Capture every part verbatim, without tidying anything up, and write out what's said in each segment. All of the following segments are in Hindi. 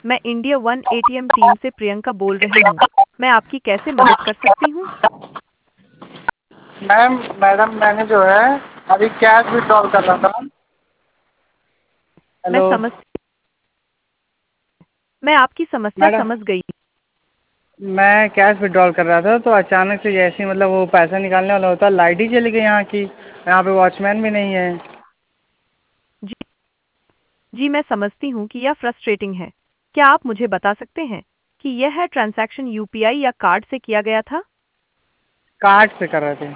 मैं इंडिया वन एटीएम टीम से प्रियंका बोल रही हूँ। मैं आपकी कैसे मदद कर सकती हूँ? मैम मैडम मैंने जो है अभी कैश विड्रॉल कर रहा था। मैं हेलो समझ मैं आपकी समस्या मैडम, समझ गई। मैं कैश विड्रॉल कर रहा था तो अचानक से जैसे ही मतलब वो पैसा निकालने वाला होता लाइट ही चली गई यहाँ की। यहाँ पे वॉचमैन भी नहीं है। जी जी मैं समझती हूँ कि यह फ्रस्ट्रेटिंग है। क्या आप मुझे बता सकते हैं कि यह है ट्रांजैक्शन यूपीआई या कार्ड से किया गया था? कार्ड से कर रहे थे।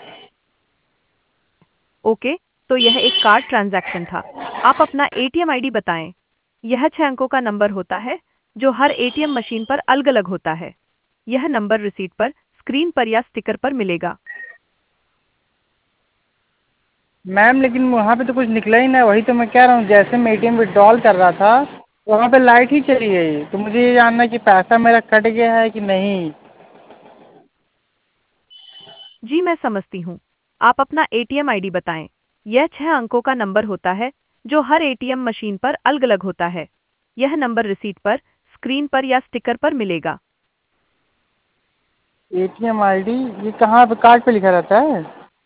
ओके, तो यह एक कार्ड ट्रांजैक्शन था। आप अपना एटीएम आईडी बताएं। यह छह अंकों का नंबर होता है जो हर एटीएम मशीन पर अलग-अलग होता है। यह नंबर रिसीट पर, स्क्रीन पर या स्टिकर पर मिलेगा। मैम लेकिन वहाँ पे तो कुछ निकला ही नहीं। वही तो मैं कह रहा हूँ, जैसे मैं एटीएम विड्रॉल कर रहा था वहाँ पे लाइट ही चली गई। तो मुझे ये जानना है कि पैसा मेरा कट गया है कि नहीं। जी मैं समझती हूँ। आप अपना एटीएम आईडी बताएं। यह छह अंकों का नंबर होता है जो हर एटीएम मशीन पर अलग-अलग होता है। यह नंबर रिसीट पर, स्क्रीन पर या स्टिकर पर मिलेगा। एटीएम आईडी ये कहाँ पे कार्ड पे लिखा रहता है?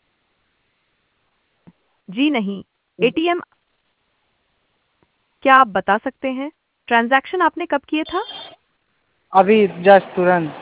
जी नहीं, एटीएम क्या आप बता सकते हैं ट्रांजैक्शन आपने कब किए था? अभी जस्ट तुरंत।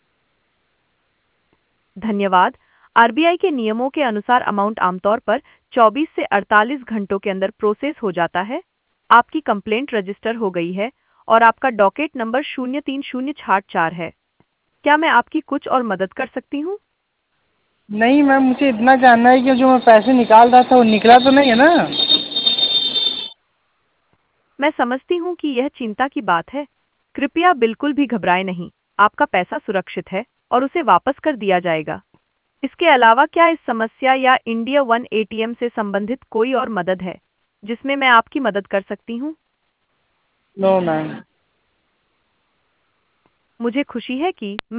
धन्यवाद। आरबीआई के नियमों के अनुसार अमाउंट आमतौर पर चौबीस से अड़तालीस घंटों के अंदर प्रोसेस हो जाता है। आपकी कंप्लेंट रजिस्टर हो गई है और आपका डॉकेट नंबर शून्य तीन शून्य छाठ चार है। क्या मैं आपकी कुछ और मदद कर सकती हूँ? नहीं मैम, मुझे इतना जानना है कि जो मैं पैसे निकाल रहा था वो निकला तो नहीं है ना? मैं समझती हूँ कि यह चिंता की बात है। कृपया बिल्कुल भी घबराएं नहीं। आपका पैसा सुरक्षित है और उसे वापस कर दिया जाएगा। इसके अलावा क्या इस समस्या या इंडिया वन एटीएम से संबंधित कोई और मदद है जिसमें मैं आपकी मदद कर सकती हूँ? No ma'am. मुझे खुशी है कि